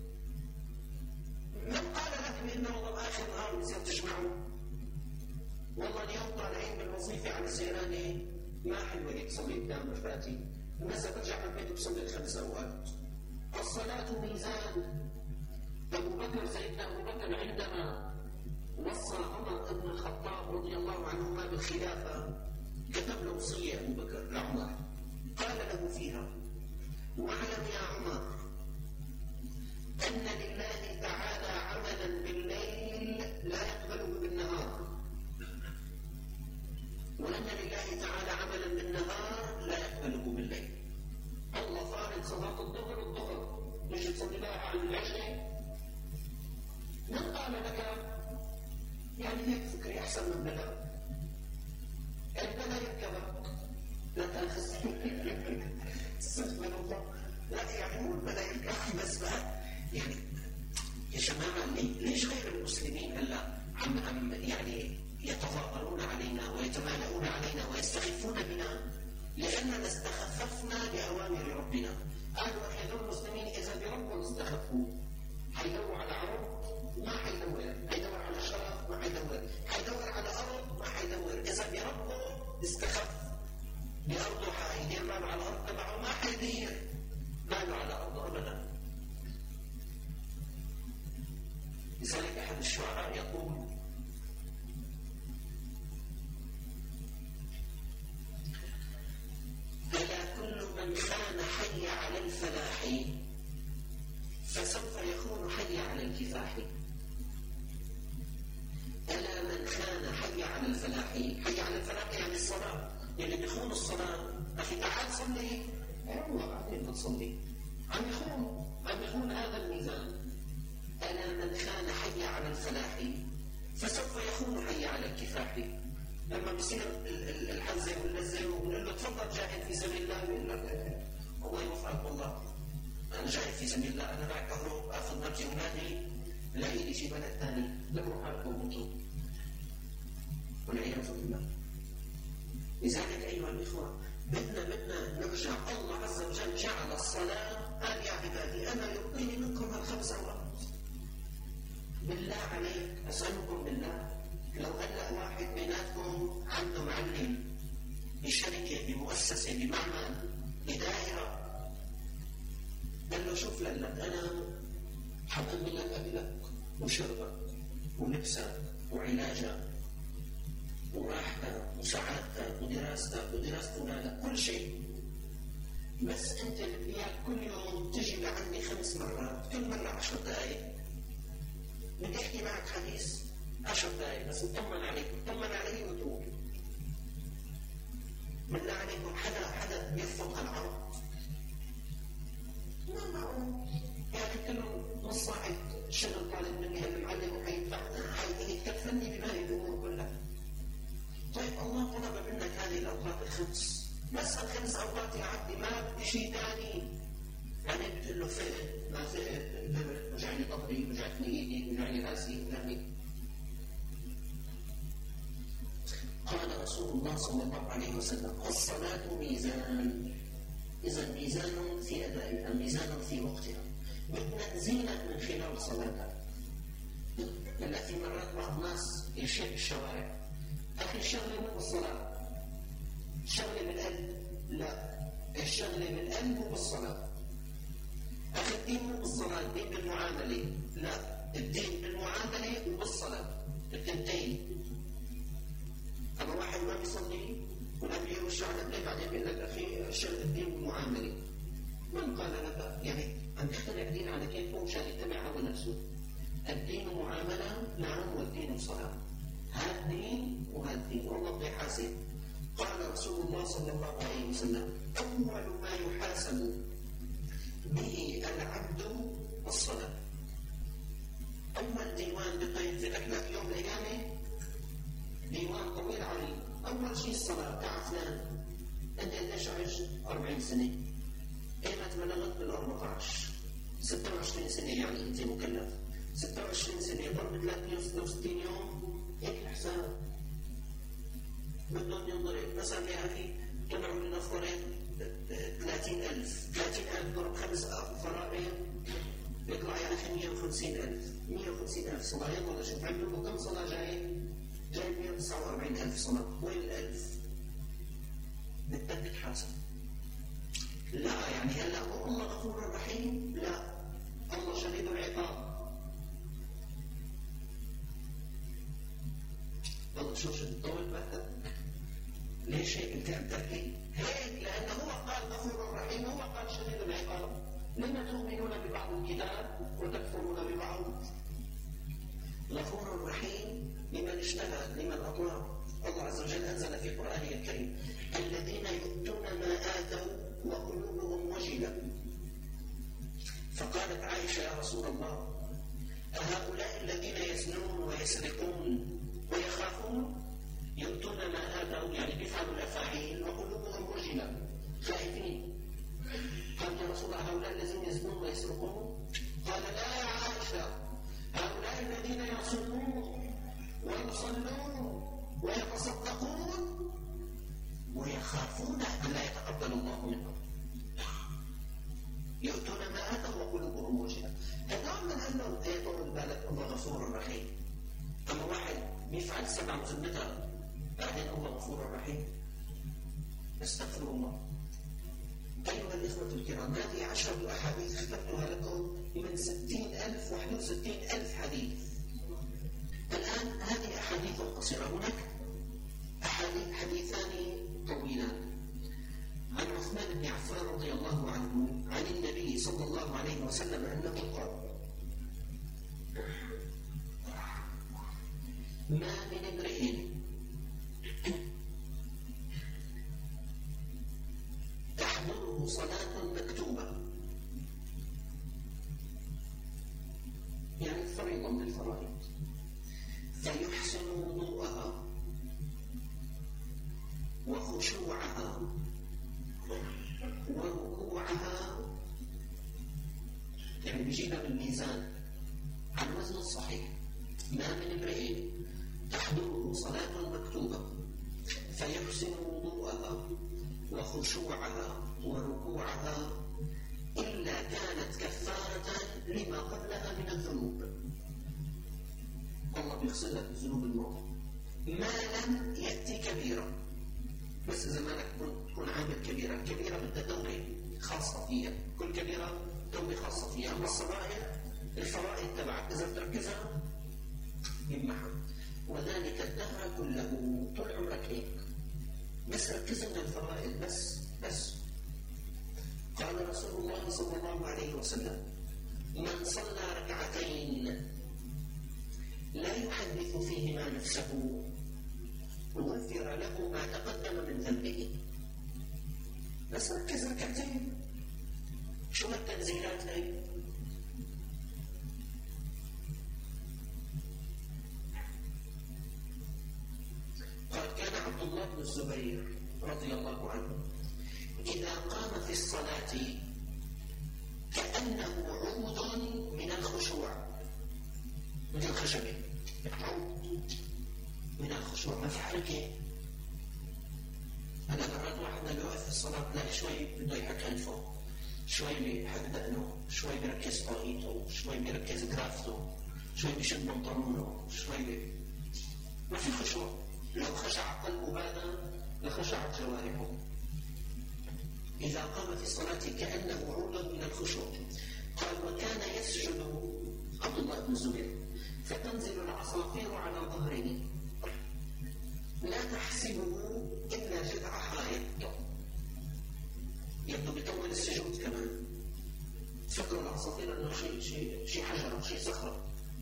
من قال لك بأنه والله آخر نهار بصير تجمعوا؟ والله اليوم طالعين بالوظيفة على سيرانة ما حلوة هيك تصلي قدام رفقاتي، الناس بترجع على البيت وتصلي 5 أوقات. الصلاة ميزان. أبو بكر سيدنا أبو بكر عندما وصى عمر بن الخطاب رضي الله عنهما بالخلافة كتب له وصية أبو بكر لعمر، قال له فيها: واعلم يا عمر أن لله تعالى عملا بالليل لا يقبله بالنهار، وأن لله تعالى عملا بالنهار لا يقبله بالليل. الله فارض صلاة الظهر مش تصلي لها عن العشاء. من قال لك يعني هيك فكري أحسن من بلا؟ البلا يركبك لا تأخذ استغفر الله. لا يعني هو البلا يركبك بس بقى. يعني يا جماعة ليش غير المسلمين هلا عم يعني يتظاهرون علينا ويتمالؤون علينا ويستخفون بنا؟ لأننا استخففنا بأوامر ربنا. قالوا أحيانا المسلمين إذا بربهم استخفوا حيدوروا على عرب ما حيدور، حيدور على شرف ما حيدور، حيدور على أرض ما حيدور. إذا بربه استخف بأرضه حيدير باله على الأرض تبعه ما حيدير باله على أرضه أبدا. لذلك أحد الشعراء يقول: ألا كل من خان حي على الفلاح فسوف يخون حي على الكفاح. ألا من خان حي على الفلاح، حي على الفلاح يعني الصلاة، اللي بيخون الصلاة أخي تعال صلي، والله بعدين بتصلي، عم يخون هذا الميزان. ألا من خان حي على الفلاح فسوف يخون حي على الكفاح. لما بيصير الحزة واللذة ونقول له تفضل جاهد في سبيل الله، بيقول لك الله يوفقك، والله أنا جاهد في سبيل الله، أنا رايح أهرب آخذ نبجي أولادي لاقي لي شيء بلد ثاني لم أحاربه وموتوا والعياذ بالله. لذلك أيها الإخوة بدنا نرجع. الله عز وجل جعل الصلاة، قال: يا عبادي أنا يرضيني منكم الخمس أوقات. بالله عليك أسألكم بالله، لو هلأ واحد بيناتكم عنده معلم بشركة بمؤسسة بمعمل بدائرة، قال له: شوف لك أنا حأمن لك أكلك وشربك ولبسك وعلاجك وراحتك وسعادتك ودراستك ودراسة أولادك، كل شيء، بس أنت بدي إياك كل يوم تجي لعندي 5 مرات، كل مرة 10 دقائق، بدي أحكي معك حديث 10 دقائق بس، اطمن علي وتروح. بالله عليكم حدا يرفض هالعرض؟ ما معه يعني كله نص ساعة شغل طالب مني هالمعلم وحيكفلني بهاي الأمور كلها. طيب الله طلب منك هذه الأوقات ال5، بس ال5 أوقات يا عبدي ما بدي شيء ثاني. يعني بتقول له فقد ما فقد، وجعني ظهري، وجعتني ايدي، وجعني راسي، وجعني. قال رسول الله صلى الله عليه وسلم: الصلاة ميزان. إذا ميزان في أدائها، ميزان في وقتها، بدنا نزينك من خلال صلاتك. هلا في مرات بعض الناس يشيء بالشوارع: أخي الشغلة مو بالصلاة، الشغلة بالقلب. لا، الشغلة بالقلب وبالصلاة. أخي الدين مو بالصلاة، الدين بالمعاملة. لا، الدين بالمعاملة وبالصلاة، التنتين. أما واحد ما بيصلي وقبل يرجع لك بعدين بيقول لك: أخي الشغل الدين بالمعاملة. من قال لك؟ يعني أن يخترع دين على كيفه مشان يتبع هو نفسه. الدين معاملة، نعم، والدين صلاة. هذا الدين وهذا الدين، والله بده يحاسب. قال رسول الله صلى الله عليه وسلم: أول ما يحاسب به العبد الصلاة. أول ديوان بقيد في لك يوم القيامة، ديوان طويل عريض. أول شيء الصلاة. تعال فلان، أنت قديش عشت؟ 40 سنة. أيمتى بلغت؟ بال14. 26 سنة يعني أنت مكلف. 26 سنة ضرب 366 يوم، هيك الحساب. بدهم ينضرب مثلا يا أخي طلعوا لنا فريق 30,000 ضرب 5 فرائض يطلع يا أخي 150,000 صلاة. يلا شوف عندكم كم صلاة جاي 149,000 صلاة. وين ال1000؟ بدك تحاسب. لا يعني هلا مو الله غفور رحيم، لا، الله شديد العقاب. والله شوف طول بالك ليش هيك انت عم تحكي هيك؟ لانه هو قال غفور رحيم، هو قال شديد العقاب. لما تؤمنون ببعض الكتاب وتكفرون ببعض؟ غفور رحيم لمن اشتغل، لمن اطاع. الله عز وجل انزل في قرآنه الكريم: الذين يؤتون ما آتوا وقلوبهم وجلة. فقالت عائشة: يا رسول الله، أهؤلاء الذين يزنون ويسرقون ويخافون يؤتون ما آتوا، يعني بيفعلوا الأفاعيل وقلوبهم وجلة، خائفين. قال: يا رسول الله، هؤلاء الذين يزنون ويسرقون؟ قال: لا يا عائشة، هؤلاء الذين يصومون ويصلون ويتصدقون ويخافون أن لا يتقبل الله منهم، يؤتون ما آتوا وقلوبهم وجلة. هذول من أنه يطول بالك الله غفور رحيم. أما واحد بيفعل 7 مذنبات بعدين الله غفور رحيم، استغفر الله. أيها الإخوة الكرام، هذه 10 أحاديث كتبتها لكم من 60,000 61,000 حديث. أحاديث قصيرة. هناك حديثان طويلان عن عثمان بن عفان رضي الله عنه عن النبي صلى الله عليه وسلم أنه قال: ما من امرئ تحضره صلاة مكتوبة، يعني فريضة من الفرائض، فيحسن وضوءها وخشوعها وركوعها، يعني بيجيبها بالميزان على الوزن الصحيح. ما من امرئ تحضره صلاة مكتوبة فيحسن وضوءها وخشوعها وركوعها إلا كانت كفارة لما قبلها من الذنوب. الله بيغسل لك الذنوب الماضية ما لم يأتي كبيرة. بس إذا ما تكون عامل كبيرة بدها توبة خاصة فيها، كل كبيرة توبة خاصة فيها. أما الفرائض تبعك إذا تركزها يمحى، وذلك الدهر كله، طول عمرك هيك، بس ركز من الفرائض بس. قال رسول الله صلى الله عليه وسلم: من صلى ركعتين لا يحدث فيهما نفسه غفر له ما تقدم من ذنبه. بس ركز ركعتين. شو التنزيلات هاي؟ قال: كان عبد الله بن الزبير رضي الله عنه إذا قام في الصلاة كأنه عود من الخشوع، مثل الخشبة، عود من الخشوع، ما في حركة. أنا مرات واحد بيوقف في الصلاة تلاقي شوي بده يحك أنفه، شوي بيحك دقنه، شوي بيركز طاقيته، شوي بيركز جرافته، شوي بيشد بنطلونه، شوي ما في خشوع. لو خشع قلبه هذا لخشعت جوارحه. إذا قام في الصلاة كأنه عود من الخشوع. قال: وكان يسجد عبد الله بن الزبير فتنزل العصافير على ظهره لا تحسبه إلا جذع حائط. يبدو بطول السجود كمان. فكروا العصافير أنه شيء حجرة، شيء صخرة.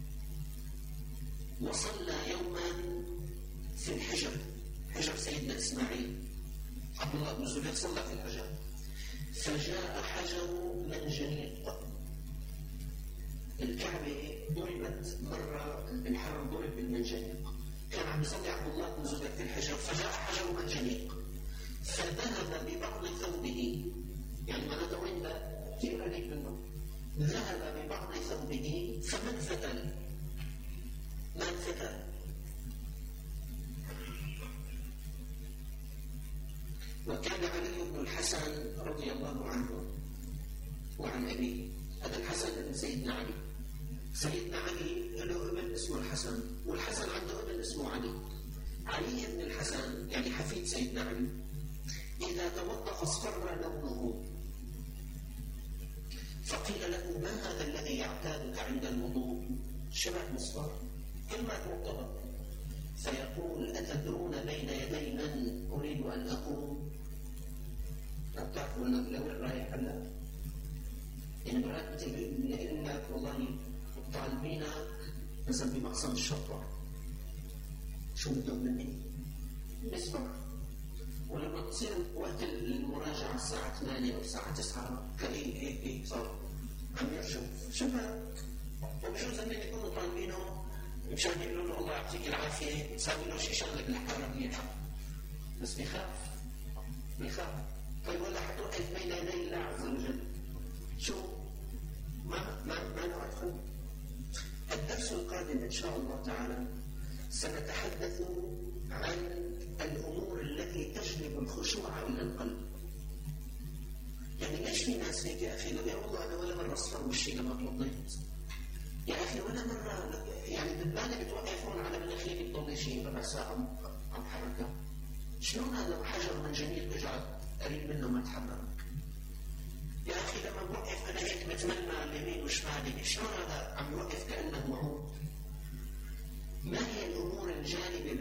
وصلى يوما في الحجر، حجر سيدنا إسماعيل. عبد الله بن الزبير صلى في الحجر، فجاء حجر منجنيق. الكعبة ضربت مرة، الحرم ضرب بالمنجنيق. كان عم يصلي عبد الله بن الزبير في الحجر، فجاء حجر منجنيق فذهب ببعض ثوبه، يعني معناته وين ده؟ في قريب منه. ذهب ببعض ثوبه فما انفتل، ما انفتل. وكان علي بن الحسن رضي الله عنه وعن أبيه. هذا الحسن ابن سيدنا علي. سيدنا علي له ابن اسمه الحسن، والحسن عنده ابن اسمه علي. علي بن الحسن يعني حفيد سيدنا علي، إذا توضأ اصفر لونه، فقيل له: ما هذا الذي يعتادك عند الوضوء؟ شبه مصفر، كل ما توضأ. فيقول: أتدرون بين يدي من أريد أن أقوم؟ لا تعرفوا أنه لو رايح هلا، يعني مرات بتقول لك والله طالبينك مثلا بمقصد الشرطة، شو بدهم مني؟ اسمع. ولما تصير وقت المراجعة الساعة 8 أو الساعة 9 تلاقيه هيك صار عم يرجع شباب، وبجوز أنهم يكونوا طالبينه مشان يقولوا له الله يعطيك العافية، يساوي له شيء شغلة بالحرام، بس بيخاف. طيب ولا حتوقف بين يدي الله عز وجل؟ شو؟ ما نعرفه. الدرس القادم إن شاء الله تعالى سنتحدث عن الأمور التي تجلب الخشوع إلى القلب. يعني ليش في ناس هيك يا أخي لو يا والله أنا ولا مرة أصفر وشي لما توضيت، يا أخي ولا مرة، يعني بالبالة بتوقفون على مناخيري بتضل شيء ربع ساعة عم حركة. شلون هذا حجر من جميل اجعل قريب منه ما تحرك؟ يا أخي لما بوقف أنا هيك بتمنى اليمين وشمالي، شلون هذا عم يوقف كأنه وعود؟ ما هي الأمور الجانبة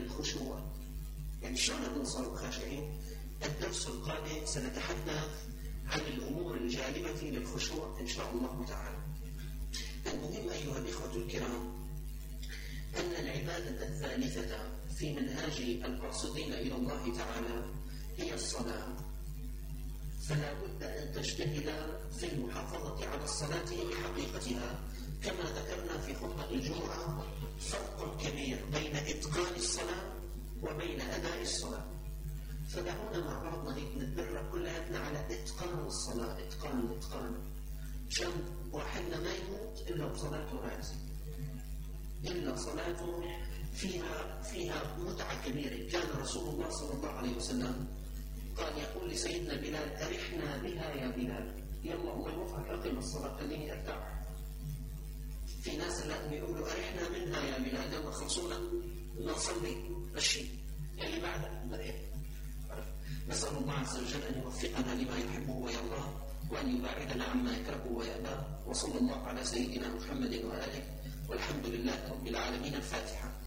خاشعين. شلون نكون صاروا خاشعين؟ الدرس القادم سنتحدث عن الأمور الجالبة للخشوع إن شاء الله تعالى. المهم أيها الإخوة الكرام أن العبادة الثالثة في منهاج القاصدين إلى الله تعالى هي الصلاة، فلا بد أن تجتهد في المحافظة على الصلاة بحقيقتها. كما ذكرنا في خطبة الجمعة فرق كبير بين إتقان الصلاة وبين أداء الصلاة، فدعونا مع بعض نتدرب كلنا على إتقان الصلاة. إتقان عشان واحدنا ما يموت إلا بصلاته راسي، إلا صلاته فيها متعة كبيرة. كان رسول الله صلى الله عليه وسلم قال يقول لسيدنا بلال أرحنا بها يا بلال، يلا الله يوفقك أقم الصلاة خليني أرتاح. في ناس لازم يقولوا أرحنا منها يا بلال، يلا خلصونا نصلي الشيء اللي بعدها. نسأل الله عز وجل أن يوفقنا لما يحبه ويرضاه وأن يبعدنا عما يكرهه ويأباه. وصلى الله على سيدنا محمد وآله والحمد لله رب العالمين. الفاتحة.